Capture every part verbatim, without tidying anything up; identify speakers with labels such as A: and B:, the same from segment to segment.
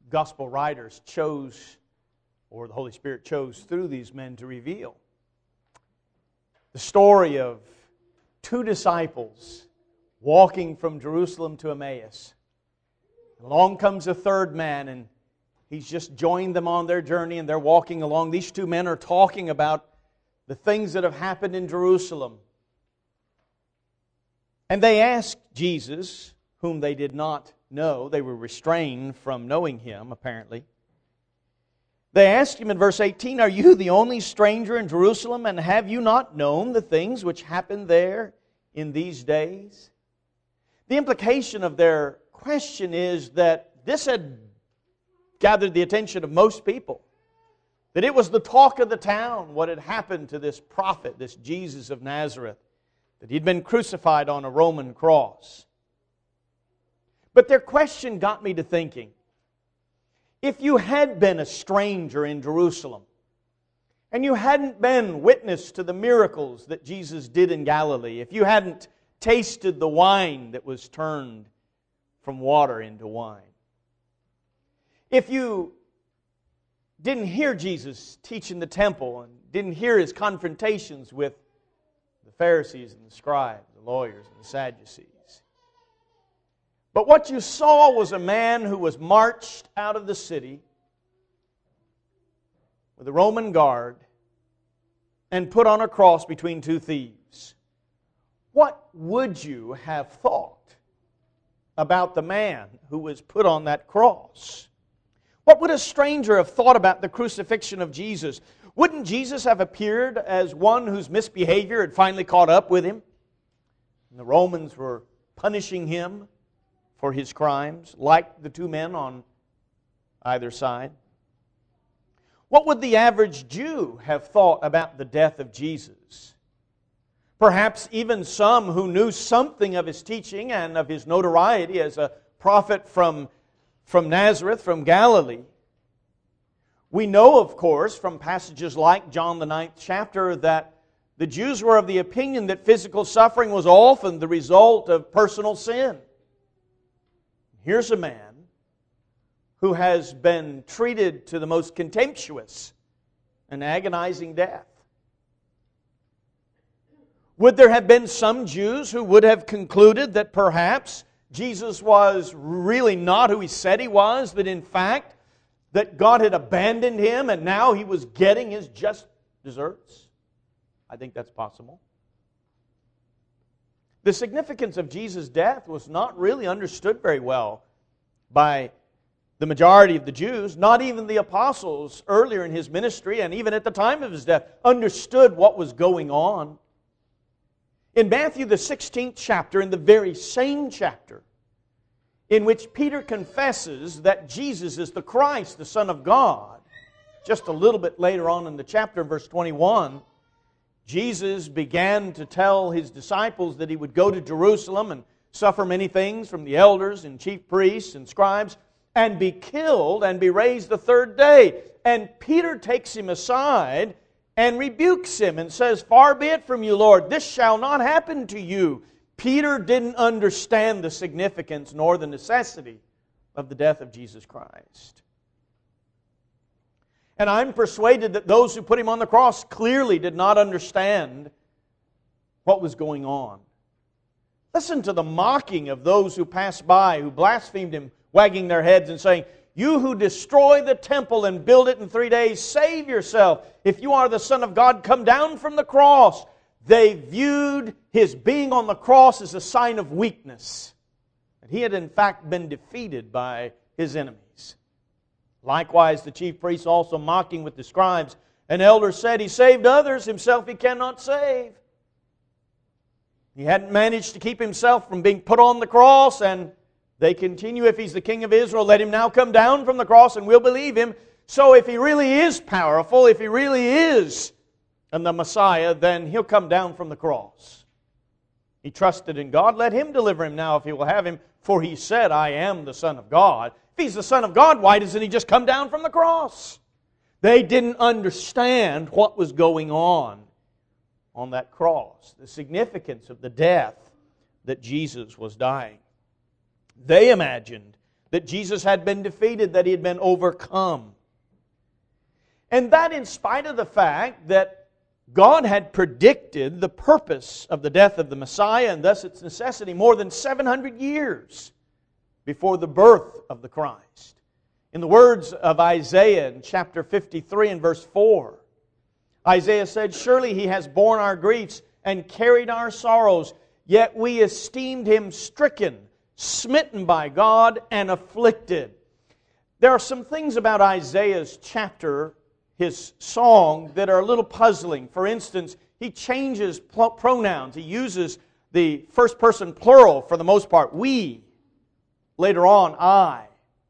A: gospel writers chose, or the Holy Spirit chose through these men to reveal. The story of two disciples walking from Jerusalem to Emmaus. Along comes a third man, and he's just joined them on their journey, and they're walking along. These two men are talking about the things that have happened in Jerusalem. And they asked Jesus, whom they did not know. They were restrained from knowing Him, apparently. They asked Him in verse eighteen, "Are you the only stranger in Jerusalem, and have you not known the things which happened there in these days?" The implication of their question is that this had gathered the attention of most people. That it was the talk of the town, what had happened to this prophet, this Jesus of Nazareth. That He'd been crucified on a Roman cross. But their question got me to thinking, if you had been a stranger in Jerusalem, and you hadn't been witness to the miracles that Jesus did in Galilee, if you hadn't tasted the wine that was turned from water into wine, if you didn't hear Jesus teach in the temple and didn't hear His confrontations with the Pharisees and the scribes, the lawyers and the Sadducees, but what you saw was a man who was marched out of the city with a Roman guard and put on a cross between two thieves, what would you have thought about the man who was put on that cross? What would a stranger have thought about the crucifixion of Jesus? Wouldn't Jesus have appeared as one whose misbehavior had finally caught up with Him? And the Romans were punishing Him for His crimes, like the two men on either side. What would the average Jew have thought about the death of Jesus? Perhaps even some who knew something of His teaching and of His notoriety as a prophet from, from Nazareth, from Galilee. We know, of course, from passages like John the ninth chapter, that the Jews were of the opinion that physical suffering was often the result of personal sin. Here's a man who has been treated to the most contemptuous and agonizing death. Would there have been some Jews who would have concluded that perhaps Jesus was really not who He said He was, that in fact, that God had abandoned Him and now He was getting His just deserts? I think that's possible. The significance of Jesus' death was not really understood very well by the majority of the Jews. Not even the apostles earlier in His ministry and even at the time of His death understood what was going on. In Matthew the sixteenth chapter, in the very same chapter, in which Peter confesses that Jesus is the Christ, the Son of God, just a little bit later on in the chapter, verse twenty-one, Jesus began to tell His disciples that He would go to Jerusalem and suffer many things from the elders and chief priests and scribes and be killed and be raised the third day. And Peter takes Him aside and rebukes Him and says, "Far be it from you, Lord, this shall not happen to you." Peter didn't understand the significance nor the necessity of the death of Jesus Christ. And I'm persuaded that those who put Him on the cross clearly did not understand what was going on. Listen to the mocking of those who passed by, who blasphemed Him, wagging their heads and saying, "You who destroy the temple and build it in three days, save yourself. If you are the Son of God, come down from the cross." They viewed His being on the cross as a sign of weakness. And He had in fact been defeated by His enemies. Likewise, the chief priests also mocking with the scribes and elders said, "He saved others, Himself He cannot save." He hadn't managed to keep Himself from being put on the cross, and they continue, "If He's the King of Israel, let Him now come down from the cross and we'll believe Him." So if He really is powerful, if He really is and the Messiah, then He'll come down from the cross. He trusted in God. Let Him deliver Him now if He will have Him. For He said, "I am the Son of God." If He's the Son of God, why doesn't He just come down from the cross? They didn't understand what was going on on that cross, the significance of the death that Jesus was dying. They imagined that Jesus had been defeated, that He had been overcome. And that in spite of the fact that God had predicted the purpose of the death of the Messiah and thus its necessity more than seven hundred years before the birth of the Christ. In the words of Isaiah in chapter fifty-three and verse four, Isaiah said, "Surely He has borne our griefs and carried our sorrows, yet we esteemed Him stricken, smitten by God, and afflicted." There are some things about Isaiah's chapter, his song, that are a little puzzling. For instance, he changes pronouns. He uses the first person plural for the most part, we. Later on, I.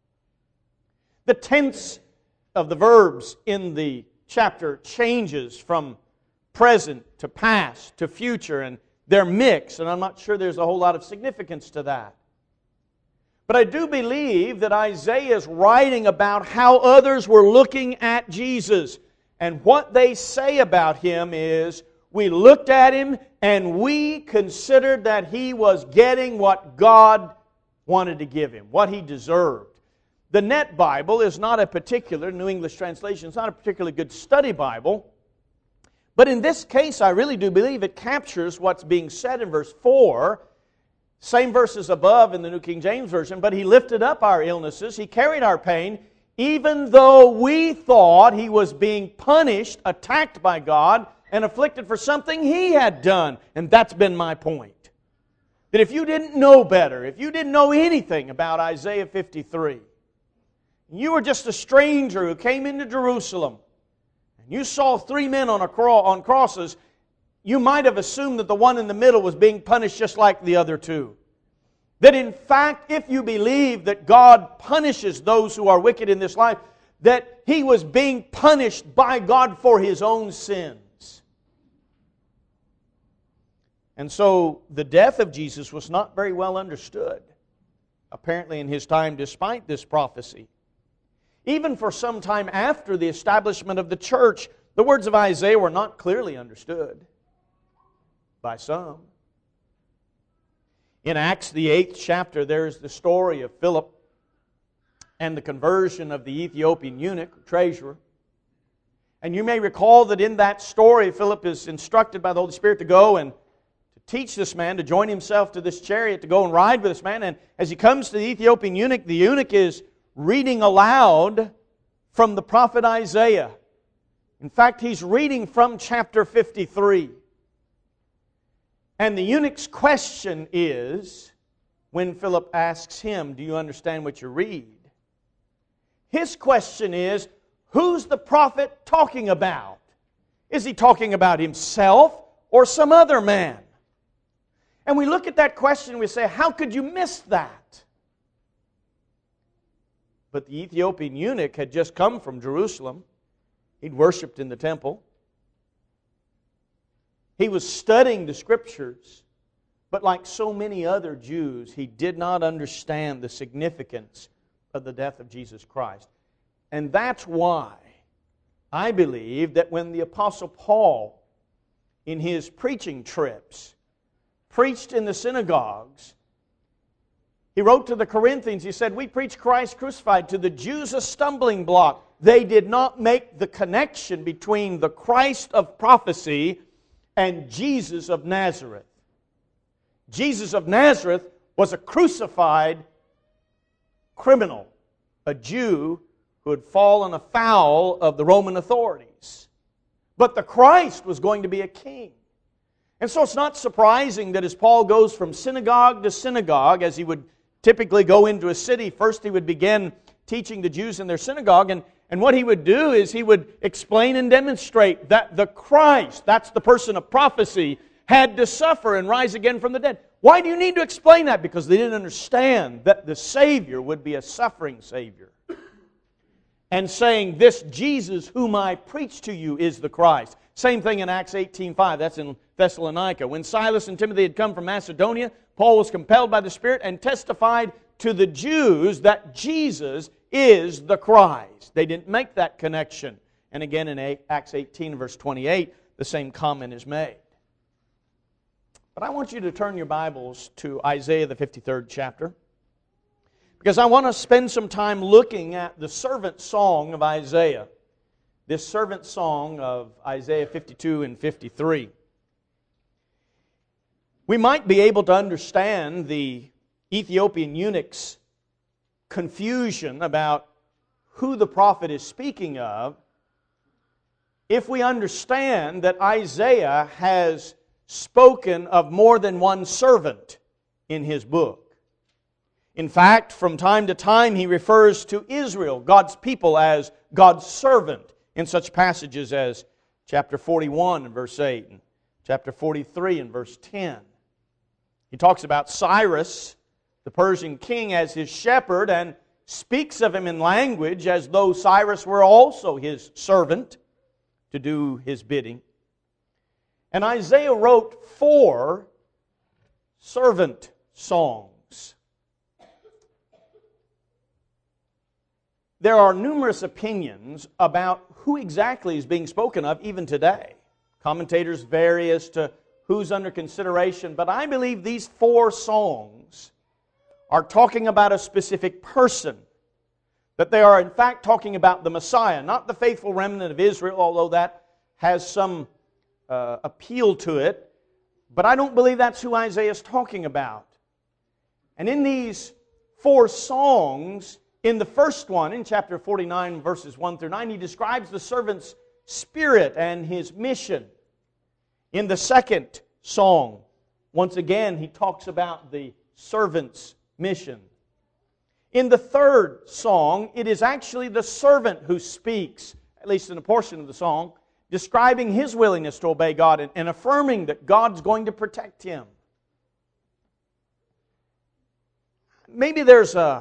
A: The tense of the verbs in the chapter changes from present to past to future, and they're mixed, and I'm not sure there's a whole lot of significance to that. But I do believe that Isaiah is writing about how others were looking at Jesus. And what they say about Him is, we looked at Him and we considered that He was getting what God wanted to give Him, what He deserved. The Net Bible is not a particular, New English Translation, it's not a particularly good study Bible. But in this case, I really do believe it captures what's being said in verse four. Same verses above in the New King James Version. "But He lifted up our illnesses, He carried our pain, even though we thought He was being punished, attacked by God, and afflicted for something He had done." And that's been my point. That if you didn't know better, if you didn't know anything about Isaiah fifty-three, you were just a stranger who came into Jerusalem, and you saw three men on, a cro- on crosses, you might have assumed that the one in the middle was being punished just like the other two. That in fact, if you believe that God punishes those who are wicked in this life, that He was being punished by God for His own sins. And so the death of Jesus was not very well understood, apparently in His time, despite this prophecy. Even for some time after the establishment of the church, the words of Isaiah were not clearly understood by some. In Acts, the eighth chapter, there is the story of Philip and the conversion of the Ethiopian eunuch, treasurer. And you may recall that in that story, Philip is instructed by the Holy Spirit to go and to teach this man, to join himself to this chariot, to go and ride with this man. And as he comes to the Ethiopian eunuch, the eunuch is reading aloud from the prophet Isaiah. In fact, he's reading from chapter fifty-three. And the eunuch's question is, when Philip asks him, "Do you understand what you read?" His question is, who's the prophet talking about? Is he talking about himself or some other man? And we look at that question and we say, how could you miss that? But the Ethiopian eunuch had just come from Jerusalem. He'd worshipped in the temple. He was studying the Scriptures, but like so many other Jews, he did not understand the significance of the death of Jesus Christ. And that's why I believe that when the Apostle Paul, in his preaching trips, preached in the synagogues, he wrote to the Corinthians, he said, "We preach Christ crucified, to the Jews a stumbling block." They did not make the connection between the Christ of prophecy and Jesus of Nazareth. Jesus of Nazareth was a crucified criminal, a Jew who had fallen afoul of the Roman authorities. But the Christ was going to be a king. And so it's not surprising that as Paul goes from synagogue to synagogue, as he would typically go into a city, first he would begin teaching the Jews in their synagogue, and And what he would do is he would explain and demonstrate that the Christ, that's the person of prophecy, had to suffer and rise again from the dead. Why do you need to explain that? Because they didn't understand that the Savior would be a suffering Savior. And saying, "This Jesus whom I preach to you is the Christ." Same thing in Acts eighteen five, that's in Thessalonica. When Silas and Timothy had come from Macedonia, Paul was compelled by the Spirit and testified to the Jews that Jesus is the Christ. They didn't make that connection. And again in Acts eighteen, verse twenty-eight, the same comment is made. But I want you to turn your Bibles to Isaiah, the fifty-third chapter. because I want to spend some time looking at the servant song of Isaiah. This servant song of Isaiah fifty-two and fifty-three. We might be able to understand the Ethiopian eunuch's confusion about who the prophet is speaking of if we understand that Isaiah has spoken of more than one servant in his book. In fact, from time to time he refers to Israel, God's people, as God's servant in such passages as chapter forty-one and verse eight and chapter forty-three and verse ten. He talks about Cyrus, the Persian king, as his shepherd and speaks of him in language as though Cyrus were also his servant to do his bidding. And Isaiah wrote four servant songs. There are numerous opinions about who exactly is being spoken of even today. Commentators vary as to who's under consideration, but I believe these four songs are talking about a specific person. That they are in fact talking about the Messiah, not the faithful remnant of Israel, although that has some uh, appeal to it. But I don't believe that's who Isaiah is talking about. And in these four songs, in the first one, in chapter forty-nine, verses one through nine, he describes the servant's spirit and his mission. In the second song, once again, he talks about the servant's mission. In the third song, it is actually the servant who speaks, at least in a portion of the song, describing his willingness to obey God and, and affirming that God's going to protect him. Maybe there's a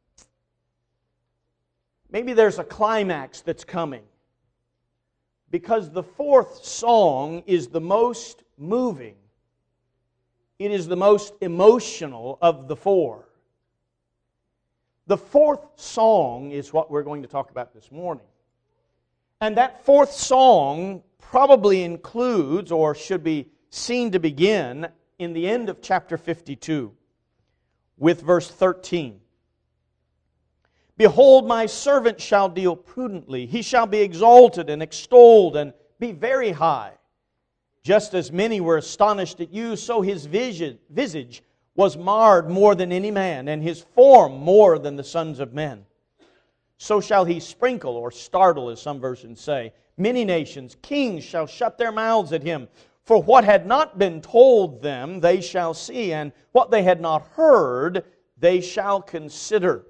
A: maybe there's a climax that's coming, because the fourth song is the most moving. It is the most emotional of the four. The fourth song is what we're going to talk about this morning. And that fourth song probably includes, or should be seen to begin, in the end of chapter fifty-two, with verse thirteen. Behold, my servant shall deal prudently. He shall be exalted and extolled and be very high. Just as many were astonished at you, so his visage was marred more than any man, and his form more than the sons of men. So shall he sprinkle, or startle, as some versions say, many nations. Kings shall shut their mouths at him. For what had not been told them, they shall see, and what they had not heard, they shall consider.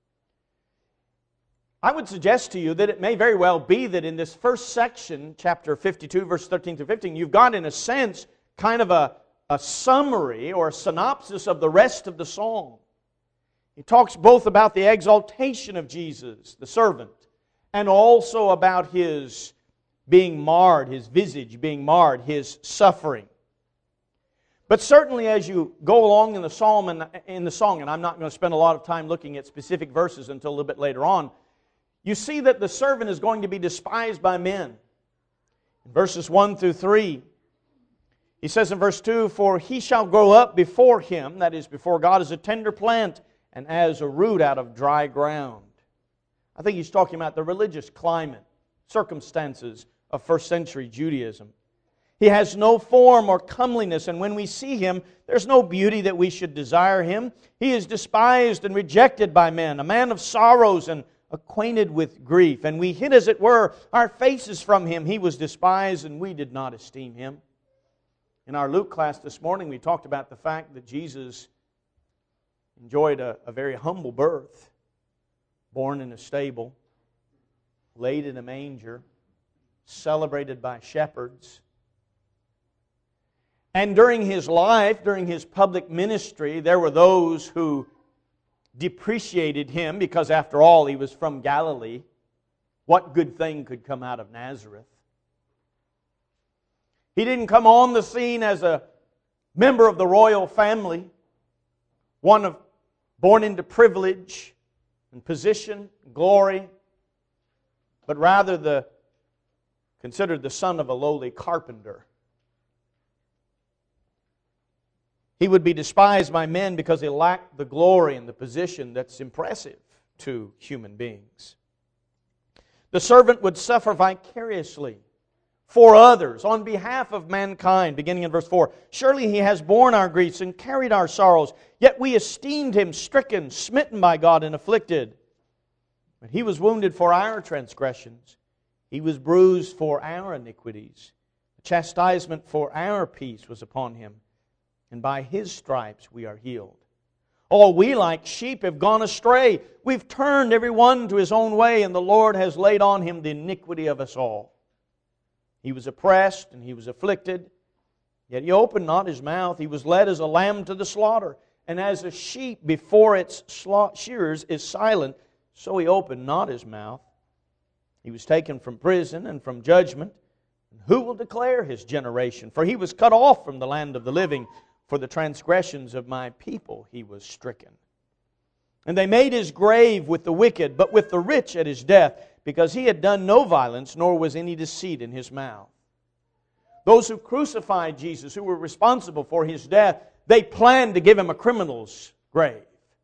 A: I would suggest to you that it may very well be that in this first section, chapter fifty-two, verse thirteen through fifteen, you've got, in a sense, kind of a, a summary or a synopsis of the rest of the song. He talks both about the exaltation of Jesus, the servant, and also about His being marred, His visage being marred, His suffering. But certainly as you go along in the psalm and in the song, and I'm not going to spend a lot of time looking at specific verses until a little bit later on, you see that the servant is going to be despised by men. In verses one through three, he says in verse two, For he shall grow up before him, that is, before God, as a tender plant, and as a root out of dry ground. I think he's talking about the religious climate, circumstances of first century Judaism. He has no form or comeliness, and when we see Him, there's no beauty that we should desire Him. He is despised and rejected by men, a man of sorrows and acquainted with grief. And we hid, as it were, our faces from Him. He was despised, and we did not esteem Him. In our Luke class this morning, we talked about the fact that Jesus enjoyed a, a very humble birth, born in a stable, laid in a manger, celebrated by shepherds. And during His life, during His public ministry, there were those who depreciated Him because, after all, He was from Galilee. What good thing could come out of Nazareth? He didn't come on the scene as a member of the royal family, one of born into privilege and position, and glory, but rather the considered the son of a lowly carpenter. He would be despised by men because he lacked the glory and the position that's impressive to human beings. The servant would suffer vicariously for others, on behalf of mankind, beginning in verse four. Surely He has borne our griefs and carried our sorrows, yet we esteemed Him stricken, smitten by God, and afflicted. But He was wounded for our transgressions. He was bruised for our iniquities. The chastisement for our peace was upon Him, and by His stripes we are healed. All we like sheep have gone astray. We've turned every one to his own way, and the Lord has laid on Him the iniquity of us all. He was oppressed and He was afflicted, yet He opened not His mouth. He was led as a lamb to the slaughter, and as a sheep before its shearers is silent, so He opened not His mouth. He was taken from prison and from judgment. And who will declare His generation? For He was cut off from the land of the living. For the transgressions of my people He was stricken. And they made His grave with the wicked, but with the rich at His death, because He had done no violence, nor was any deceit in His mouth. Those who crucified Jesus, who were responsible for His death, they planned to give Him a criminal's grave.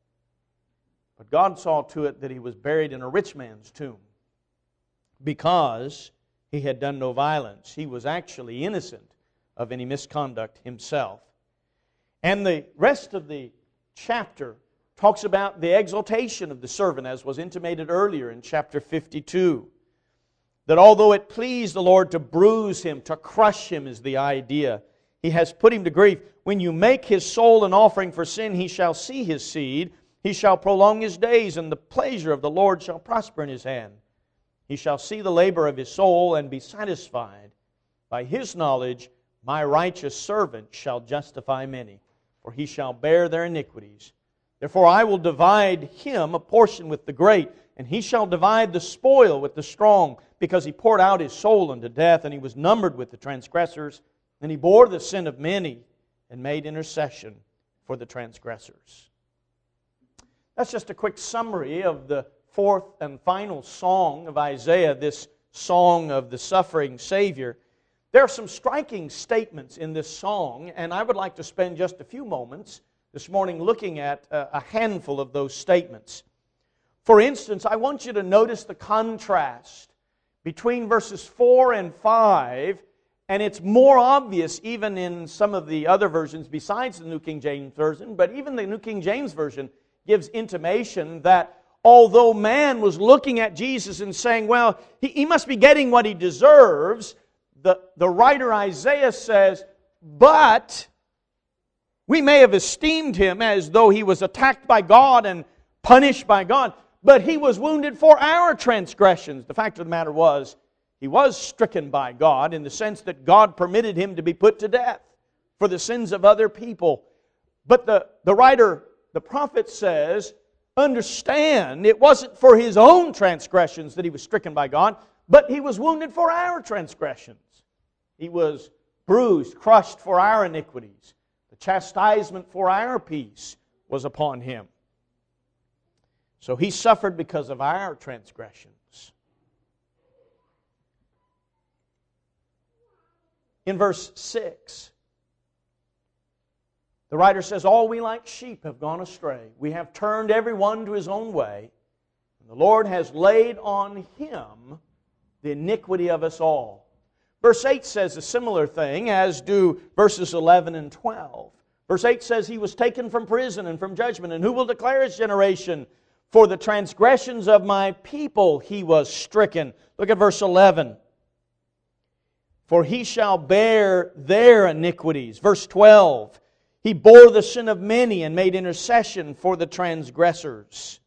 A: But God saw to it that He was buried in a rich man's tomb, because He had done no violence. He was actually innocent of any misconduct Himself. And the rest of the chapter talks about the exaltation of the servant, as was intimated earlier in chapter fifty-two. That although it pleased the Lord to bruise him, to crush him is the idea, He has put him to grief. When you make his soul an offering for sin, he shall see his seed. He shall prolong his days, and the pleasure of the Lord shall prosper in his hand. He shall see the labor of his soul and be satisfied. By his knowledge, my righteous servant shall justify many, for he shall bear their iniquities. Therefore I will divide him a portion with the great, and he shall divide the spoil with the strong, because he poured out his soul unto death, and he was numbered with the transgressors, and he bore the sin of many, and made intercession for the transgressors. That's just a quick summary of the fourth and final song of Isaiah, this song of the suffering Savior. There are some striking statements in this song, and I would like to spend just a few moments this morning looking at a handful of those statements. For instance, I want you to notice the contrast between verses four and five, and it's more obvious even in some of the other versions besides the New King James Version, but even the New King James Version gives intimation that although man was looking at Jesus and saying, well, he, he must be getting what he deserves, the, the writer Isaiah says, but we may have esteemed him as though he was attacked by God and punished by God, but he was wounded for our transgressions. The fact of the matter was, he was stricken by God in the sense that God permitted him to be put to death for the sins of other people. But the, the writer, the prophet says, understand, it wasn't for his own transgressions that he was stricken by God, but he was wounded for our transgressions. He was bruised, crushed for our iniquities. The chastisement for our peace was upon him. So he suffered because of our transgressions. In verse six, the writer says, all we like sheep have gone astray. We have turned every one to his own way. And the Lord has laid on him the iniquity of us all. Verse eight says a similar thing, as do verses eleven and twelve. Verse eight says, he was taken from prison and from judgment, and who will declare his generation? For the transgressions of my people he was stricken. Look at verse eleven. For he shall bear their iniquities. Verse twelve. He bore the sin of many and made intercession for the transgressors.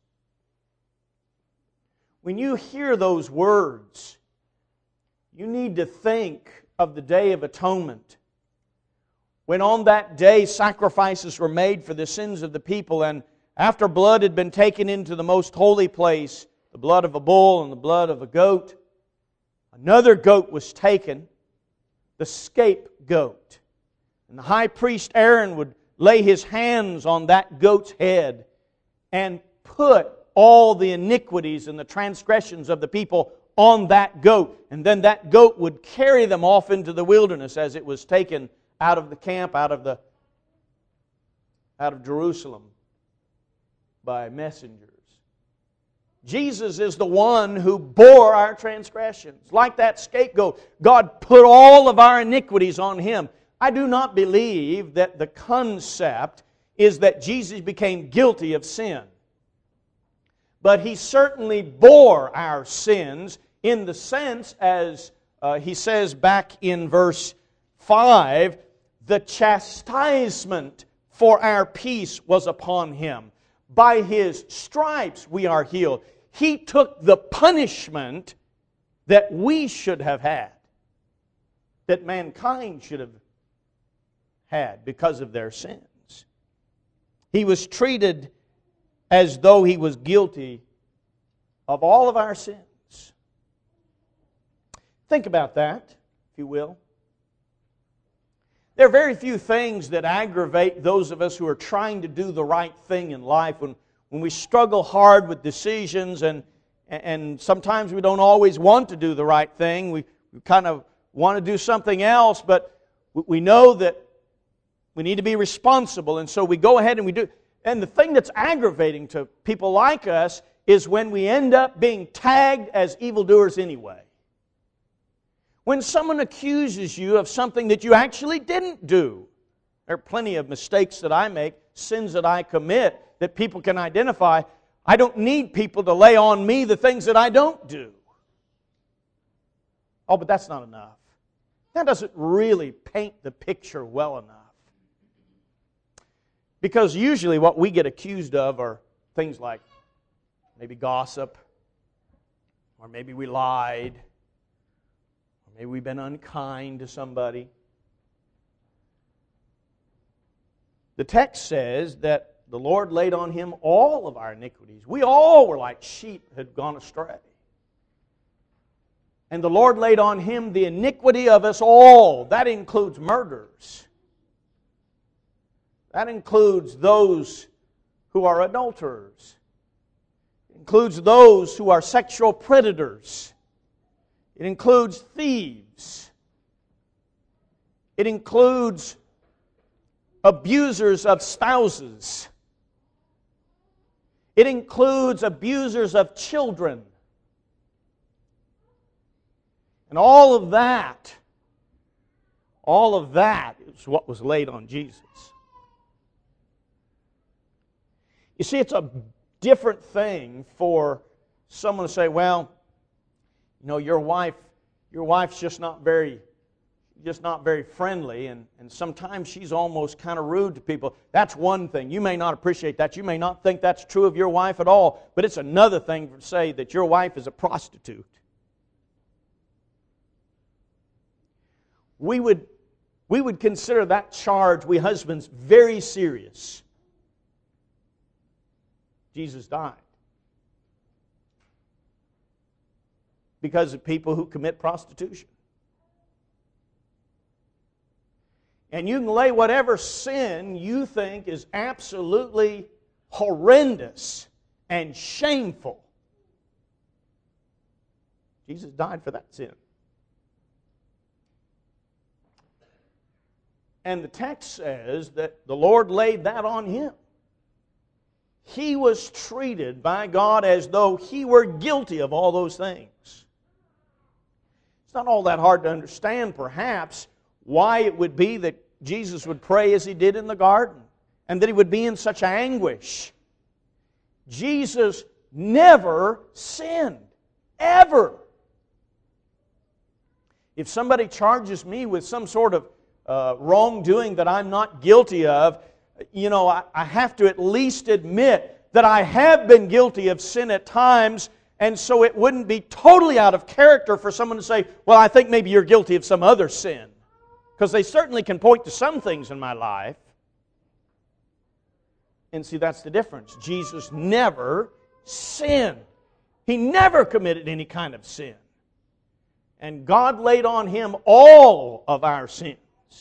A: When you hear those words, you need to think of the Day of Atonement, when on that day sacrifices were made for the sins of the people, and after blood had been taken into the most holy place, the blood of a bull and the blood of a goat, another goat was taken, the scapegoat. And the high priest Aaron would lay his hands on that goat's head and put all the iniquities and the transgressions of the people on that goat. And then that goat would carry them off into the wilderness as it was taken out of the camp, out of the out of Jerusalem by messengers. Jesus is the one who bore our transgressions. Like that scapegoat, God put all of our iniquities on Him. I do not believe that the concept is that Jesus became guilty of sin. But He certainly bore our sins in the sense, as uh, He says back in verse five, the chastisement for our peace was upon Him. By His stripes we are healed. He took the punishment that we should have had, that mankind should have had because of their sins. He was treated as though He was guilty of all of our sins. Think about that, if you will. There are very few things that aggravate those of us who are trying to do the right thing in life when, when we struggle hard with decisions and, and sometimes we don't always want to do the right thing. We, we kind of want to do something else, but we know that we need to be responsible, and so we go ahead and we do. And the thing that's aggravating to people like us is when we end up being tagged as evildoers anyway. When someone accuses you of something that you actually didn't do. There are plenty of mistakes that I make, sins that I commit, that people can identify. I don't need people to lay on me the things that I don't do. Oh, but that's not enough. That doesn't really paint the picture well enough. Because usually what we get accused of are things like maybe gossip, or maybe we lied, or maybe we've been unkind to somebody. The text says that the Lord laid on Him all of our iniquities. We all were like sheep had gone astray. And the Lord laid on Him the iniquity of us all. That includes murders. That includes those who are adulterers. It includes those who are sexual predators. It includes thieves. It includes abusers of spouses. It includes abusers of children. And all of that, all of that is what was laid on Jesus. You see, it's a different thing for someone to say, well, you know, your wife, your wife's just not very, just not very friendly, and, and sometimes she's almost kind of rude to people. That's one thing. You may not appreciate that. You may not think that's true of your wife at all, but it's another thing to say that your wife is a prostitute. We would, we would consider that charge, we husbands, very serious. Jesus died because of people who commit prostitution. And you can lay whatever sin you think is absolutely horrendous and shameful. Jesus died for that sin. And the text says that the Lord laid that on Him. He was treated by God as though He were guilty of all those things. It's not all that hard to understand, perhaps, why it would be that Jesus would pray as He did in the garden, and that He would be in such anguish. Jesus never sinned, ever. If somebody charges me with some sort of uh, wrongdoing that I'm not guilty of, you know, I, I have to at least admit that I have been guilty of sin at times, and so it wouldn't be totally out of character for someone to say, well, I think maybe you're guilty of some other sin. Because they certainly can point to some things in my life. And see, that's the difference. Jesus never sinned. He never committed any kind of sin. And God laid on Him all of our sins.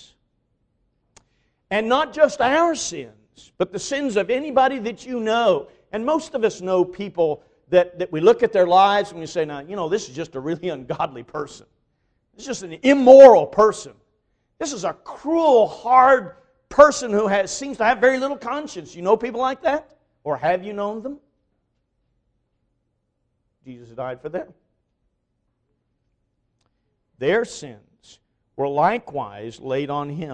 A: And not just our sins, but the sins of anybody that you know. And most of us know people that, that we look at their lives and we say, now, you know, this is just a really ungodly person. This is just an immoral person. This is a cruel, hard person who has, seems to have very little conscience. You know people like that? Or have you known them? Jesus died for them. Their sins were likewise laid on Him.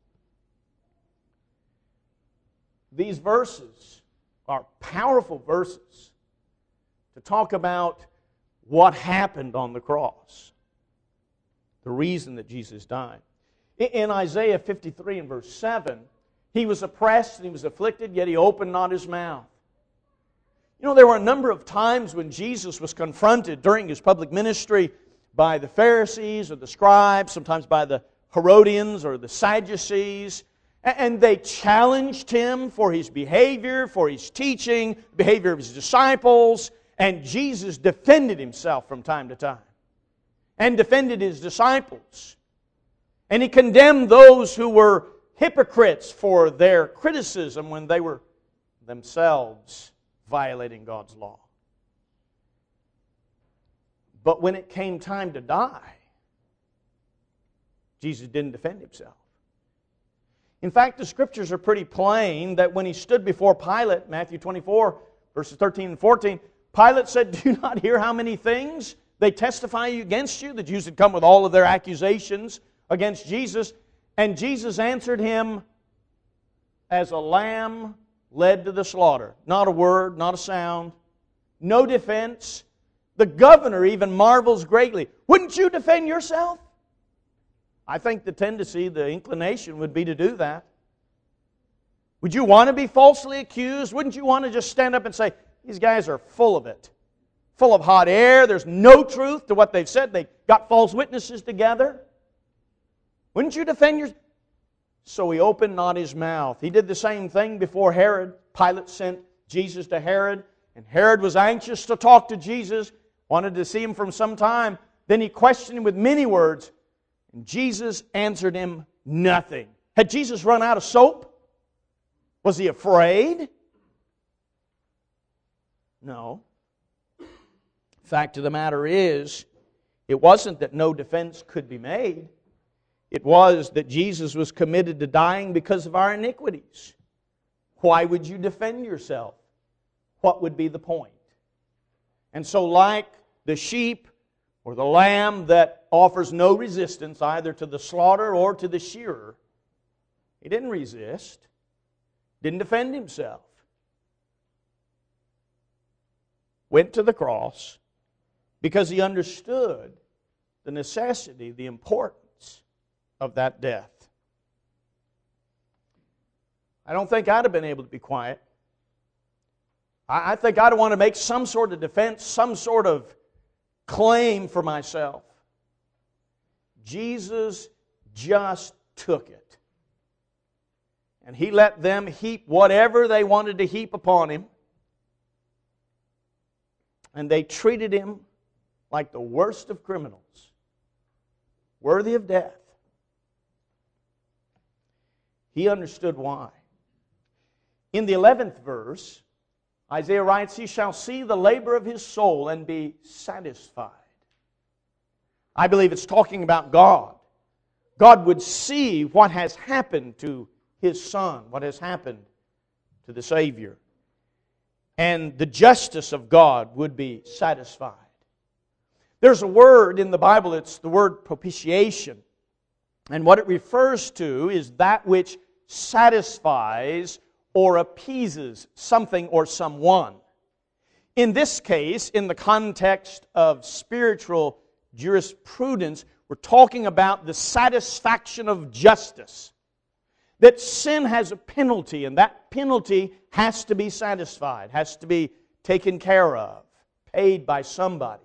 A: These verses are powerful verses to talk about what happened on the cross. The reason that Jesus died. In Isaiah fifty-three and verse seven, He was oppressed and He was afflicted, yet He opened not His mouth. You know, there were a number of times when Jesus was confronted during His public ministry by the Pharisees or the scribes, sometimes by the Herodians or the Sadducees, and they challenged Him for His behavior, for His teaching, behavior of His disciples, and Jesus defended Himself from time to time and defended His disciples. And He condemned those who were hypocrites for their criticism when they were themselves violating God's law. But when it came time to die, Jesus didn't defend Himself. In fact, the Scriptures are pretty plain that when He stood before Pilate, Matthew twenty-four, verses thirteen and fourteen, Pilate said, "Do you not hear how many things they testify against you?" The Jews had come with all of their accusations against Jesus. And Jesus answered him as a lamb led to the slaughter. Not a word, not a sound, no defense. The governor even marvels greatly. Wouldn't you defend yourself? I think the tendency, the inclination would be to do that. Would you want to be falsely accused? Wouldn't you want to just stand up and say, these guys are full of it, full of hot air, there's no truth to what they've said, they got false witnesses together? Wouldn't you defend yourself? So He opened not His mouth. He did the same thing before Herod. Pilate sent Jesus to Herod, and Herod was anxious to talk to Jesus, wanted to see Him from some time. Then he questioned Him with many words, and Jesus answered him nothing. Had Jesus run out of soap? Was He afraid? No. Fact of the matter is, it wasn't that no defense could be made. It was that Jesus was committed to dying because of our iniquities. Why would you defend yourself? What would be the point? And so like the sheep or the lamb that offers no resistance either to the slaughter or to the shearer, He didn't resist, didn't defend Himself. Went to the cross because He understood the necessity, the importance of that death. I don't think I'd have been able to be quiet. I, I think I'd want to make some sort of defense, some sort of claim for myself. Jesus just took it. And He let them heap whatever they wanted to heap upon Him. And they treated Him like the worst of criminals, worthy of death. He understood why. In the eleventh verse, Isaiah writes, He shall see the labor of His soul and be satisfied. I believe it's talking about God. God would see what has happened to His Son, what has happened to the Savior. And the justice of God would be satisfied. There's a word in the Bible, it's the word propitiation. And what it refers to is that which satisfies or appeases something or someone. In this case, in the context of spiritual jurisprudence, we're talking about the satisfaction of justice. That sin has a penalty, and that penalty has to be satisfied, has to be taken care of, paid by somebody.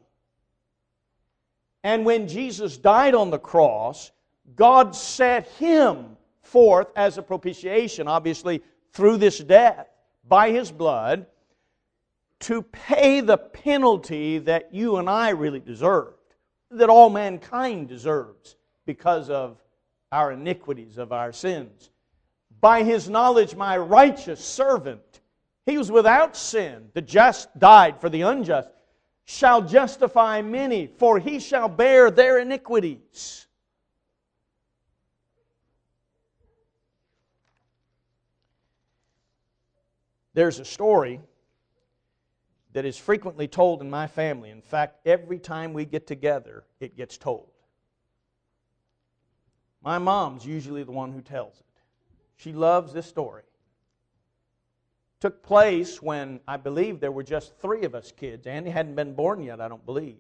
A: And when Jesus died on the cross, God set Him forth as a propitiation, obviously through this death, by His blood, to pay the penalty that you and I really deserved, that all mankind deserves because of our iniquities, of our sins. By His knowledge, my righteous servant, he was without sin, the just died for the unjust, shall justify many, for He shall bear their iniquities. There's a story that is frequently told in my family. In fact, every time we get together, it gets told. My mom's usually the one who tells it. She loves this story. It took place when I believe there were just three of us kids. Andy hadn't been born yet, I don't believe.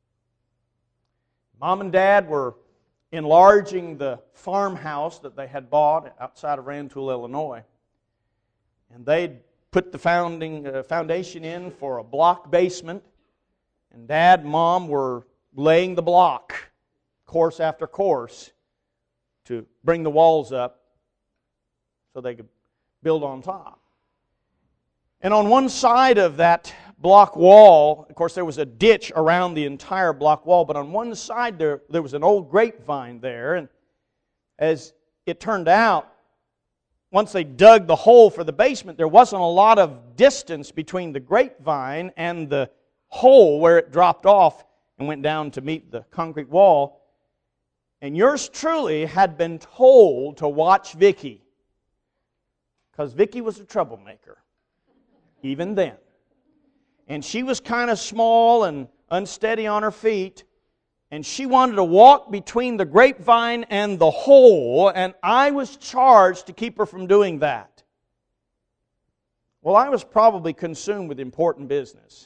A: Mom and Dad were enlarging the farmhouse that they had bought outside of Rantoul, Illinois. And they'd put the founding uh, foundation in for a block basement. And Dad and Mom were laying the block, course after course, to bring the walls up so they could build on top. And on one side of that block wall, of course there was a ditch around the entire block wall, but on one side there, there was an old grapevine there. And as it turned out, once they dug the hole for the basement, there wasn't a lot of distance between the grapevine and the hole where it dropped off and went down to meet the concrete wall. And yours truly had been told to watch Vicky, because Vicky was a troublemaker, even then. And she was kind of small and unsteady on her feet, and she wanted to walk between the grapevine and the hole, and I was charged to keep her from doing that. Well, I was probably consumed with important business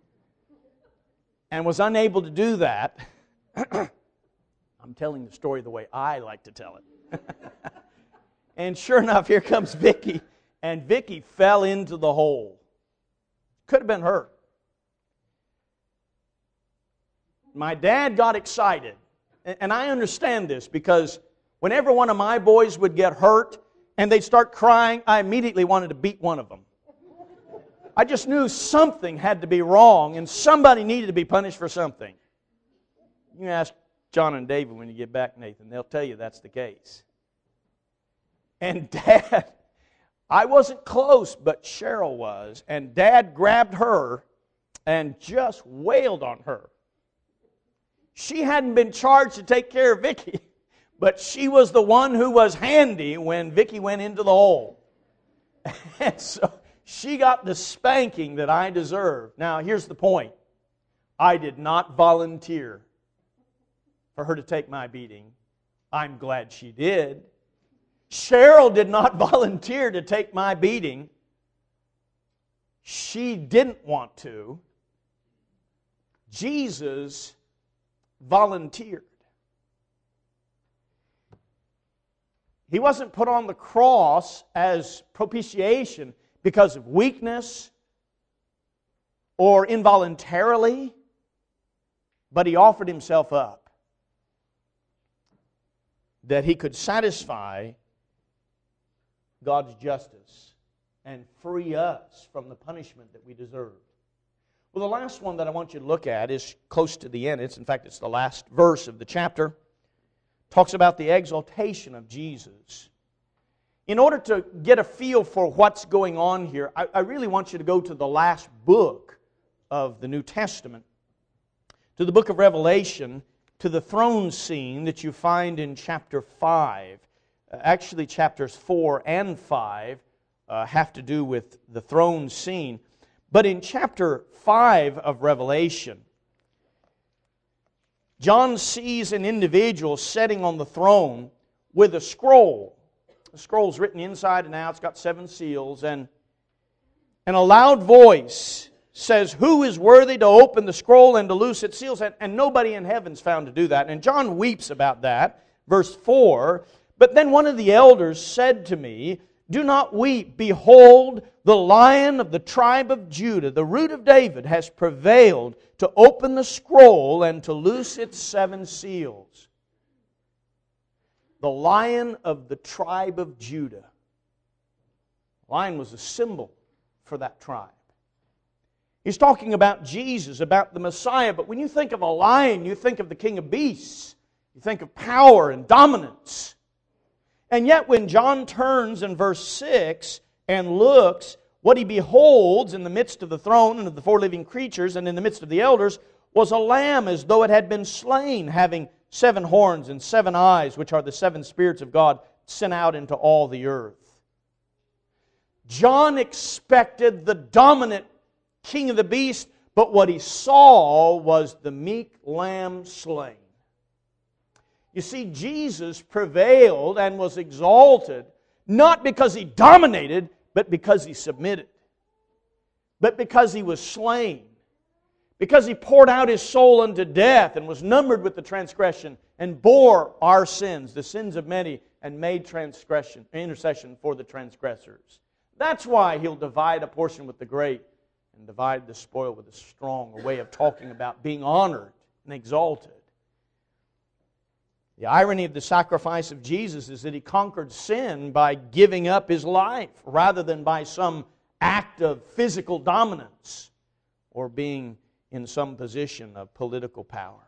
A: and was unable to do that. I'm telling the story the way I like to tell it. And sure enough, here comes Vicky, and Vicky fell into the hole. Could have been her. My dad got excited, and I understand this because whenever one of my boys would get hurt and they'd start crying, I immediately wanted to beat one of them. I just knew something had to be wrong and somebody needed to be punished for something. You can ask John and David when you get back, Nathan. They'll tell you that's the case. And Dad, I wasn't close, but Cheryl was, and Dad grabbed her and just wailed on her. She hadn't been charged to take care of Vicky, but she was the one who was handy when Vicky went into the hole. And so she got the spanking that I deserved. Now, here's the point. I did not volunteer for her to take my beating. I'm glad she did. Cheryl did not volunteer to take my beating. She didn't want to. Jesus volunteered. He wasn't put on the cross as propitiation because of weakness or involuntarily, but He offered Himself up that He could satisfy God's justice and free us from the punishment that we deserve. Well, the last one that I want you to look at is close to the end. It's, in fact, it's the last verse of the chapter. It talks about the exaltation of Jesus. In order to get a feel for what's going on here, I, I really want you to go to the last book of the New Testament, to the book of Revelation, to the throne scene that you find in chapter five. Uh, actually, chapters four and five uh, have to do with the throne scene. But in chapter five of Revelation, John sees an individual sitting on the throne with a scroll. The scroll's written inside and out. It's got seven seals. And, and a loud voice says, "Who is worthy to open the scroll and to loose its seals?" And, and nobody in heaven's found to do that. And John weeps about that. Verse four, "But then one of the elders said to me, 'Do not weep. Behold, the Lion of the tribe of Judah, the Root of David, has prevailed to open the scroll and to loose its seven seals.'" The Lion of the tribe of Judah. Lion was a symbol for that tribe. He's talking about Jesus, about the Messiah. But when you think of a lion, you think of the king of beasts. You think of power and dominance. And yet when John turns in verse six and looks, what he beholds in the midst of the throne and of the four living creatures and in the midst of the elders was a lamb as though it had been slain, having seven horns and seven eyes, which are the seven spirits of God sent out into all the earth. John expected the dominant king of the beast, but what he saw was the meek lamb slain. You see, Jesus prevailed and was exalted, not because He dominated, but because He submitted. But because He was slain. Because He poured out His soul unto death and was numbered with the transgression and bore our sins, the sins of many, and made transgression, intercession for the transgressors. That's why He'll divide a portion with the great and divide the spoil with the strong, a way of talking about being honored and exalted. The irony of the sacrifice of Jesus is that He conquered sin by giving up His life rather than by some act of physical dominance or being in some position of political power.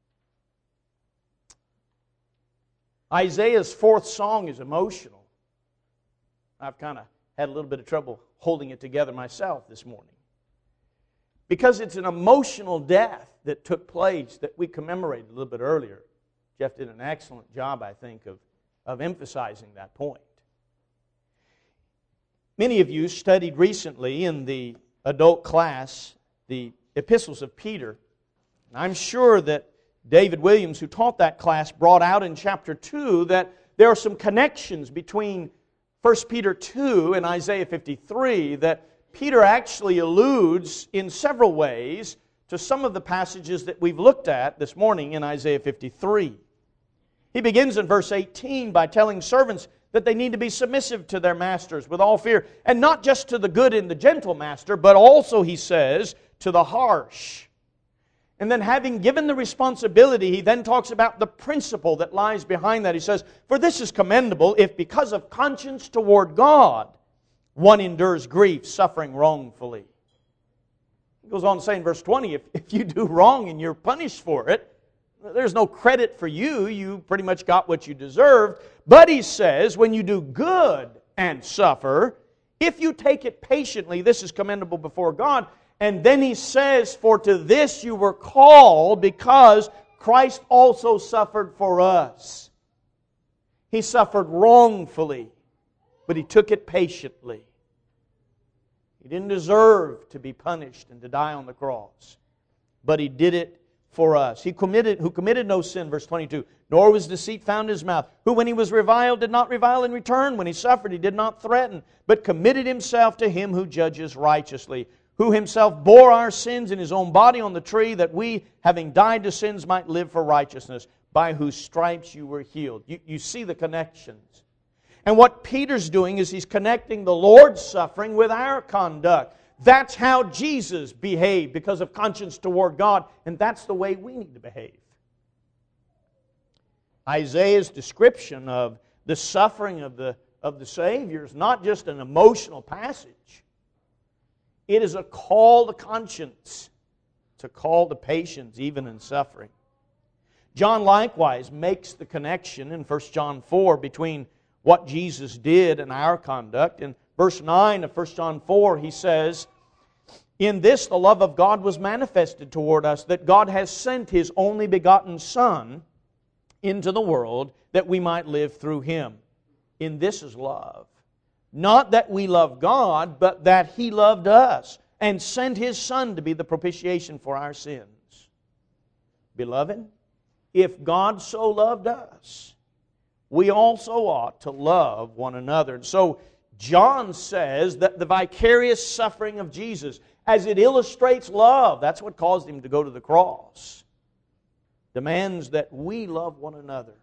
A: Isaiah's fourth song is emotional. I've kind of had a little bit of trouble holding it together myself this morning. Because it's an emotional death that took place that we commemorated a little bit earlier. Jeff did an excellent job, I think, of, of emphasizing that point. Many of you studied recently in the adult class the epistles of Peter. And I'm sure that David Williams, who taught that class, brought out in chapter two that there are some connections between First Peter two and Isaiah fifty-three, that Peter actually alludes in several ways to some of the passages that we've looked at this morning in Isaiah fifty-three. He begins in verse eighteen by telling servants that they need to be submissive to their masters with all fear, and not just to the good and the gentle master, but also, he says, to the harsh. And then having given the responsibility, he then talks about the principle that lies behind that. He says, "For this is commendable if because of conscience toward God one endures grief, suffering wrongfully." He goes on to say in verse twenty, if, if you do wrong and you're punished for it, there's no credit for you. You pretty much got what you deserved. But he says, when you do good and suffer, if you take it patiently, this is commendable before God. And then he says, for to this you were called, because Christ also suffered for us. He suffered wrongfully, but He took it patiently. He didn't deserve to be punished and to die on the cross, but He did it for us. He committed, who committed no sin, verse twenty-two, nor was deceit found in His mouth, who when He was reviled did not revile in return, when He suffered He did not threaten, but committed Himself to Him who judges righteously, who Himself bore our sins in His own body on the tree, that we, having died to sins, might live for righteousness, by whose stripes you were healed. You, you see the connections. And what Peter's doing is he's connecting the Lord's suffering with our conduct. That's how Jesus behaved because of conscience toward God, and that's the way we need to behave. Isaiah's description of the suffering of the, of the Savior is not just an emotional passage. It is a call to conscience. It's a call to patience, even in suffering. John likewise makes the connection in First John four between what Jesus did and our conduct. In verse nine of First John four, he says, "In this the love of God was manifested toward us, that God has sent His only begotten Son into the world, that we might live through Him." In this is love. Not that we love God, but that He loved us and sent His Son to be the propitiation for our sins. Beloved, if God so loved us, we also ought to love one another. And so John says that the vicarious suffering of Jesus, as it illustrates love, that's what caused Him to go to the cross, demands that we love one another.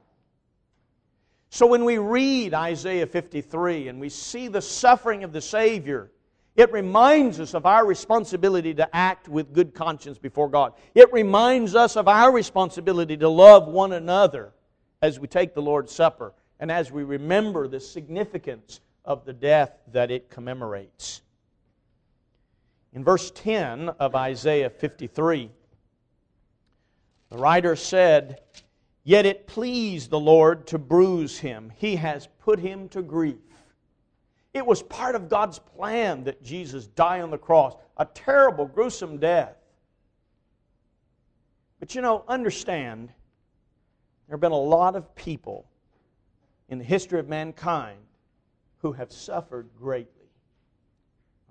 A: So when we read Isaiah fifty-three and we see the suffering of the Savior, it reminds us of our responsibility to act with good conscience before God. It reminds us of our responsibility to love one another as we take the Lord's Supper and as we remember the significance of the death that it commemorates. In verse ten of Isaiah fifty-three, the writer said, "Yet it pleased the Lord to bruise Him. He has put Him to grief." It was part of God's plan that Jesus die on the cross. A terrible, gruesome death. But you know, understand, there have been a lot of people in the history of mankind who have suffered greatly.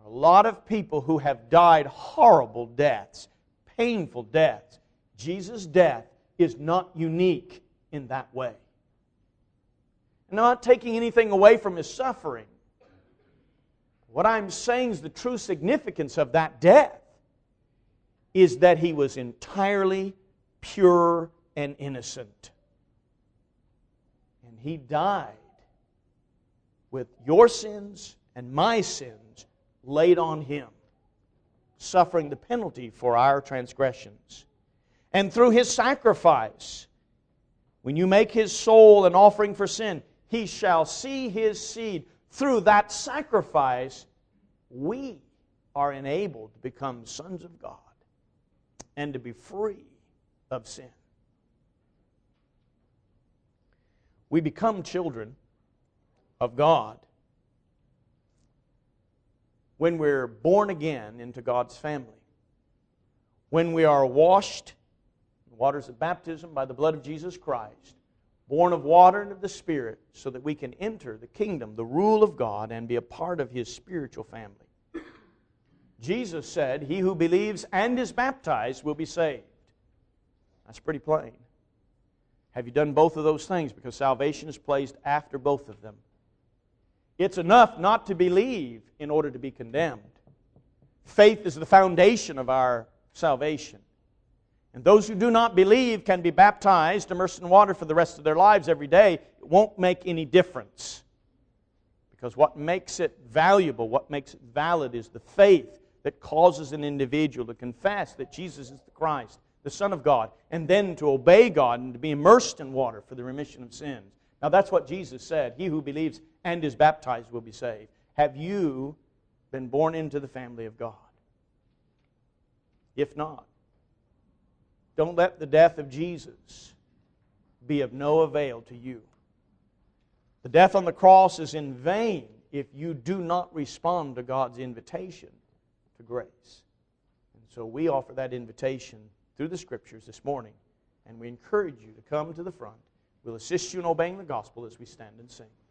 A: a lot of people who have died horrible deaths, painful deaths. Jesus' death is not unique in that way. And I'm not taking anything away from His suffering. What I'm saying is the true significance of that death is that He was entirely pure and innocent. And He died with your sins and my sins laid on Him, suffering the penalty for our transgressions. And through His sacrifice, when you make His soul an offering for sin, He shall see His seed. Through that sacrifice, we are enabled to become sons of God and to be free of sin. We become children of God when we're born again into God's family. When we are washed in the waters of baptism by the blood of Jesus Christ, born of water and of the Spirit, so that we can enter the kingdom, the rule of God, and be a part of His spiritual family. Jesus said, "He who believes and is baptized will be saved." That's pretty plain. Have you done both of those things? Because salvation is placed after both of them. It's enough not to believe in order to be condemned. Faith is the foundation of our salvation. And those who do not believe can be baptized, immersed in water for the rest of their lives every day. It won't make any difference. Because what makes it valuable, what makes it valid, is the faith that causes an individual to confess that Jesus is the Christ, the Son of God, and then to obey God and to be immersed in water for the remission of sins. Now that's what Jesus said. He who believes and is baptized will be saved. Have you been born into the family of God? If not, don't let the death of Jesus be of no avail to you. The death on the cross is in vain if you do not respond to God's invitation to grace. And so we offer that invitation through the Scriptures this morning, and we encourage you to come to the front. We'll assist you in obeying the gospel as we stand and sing.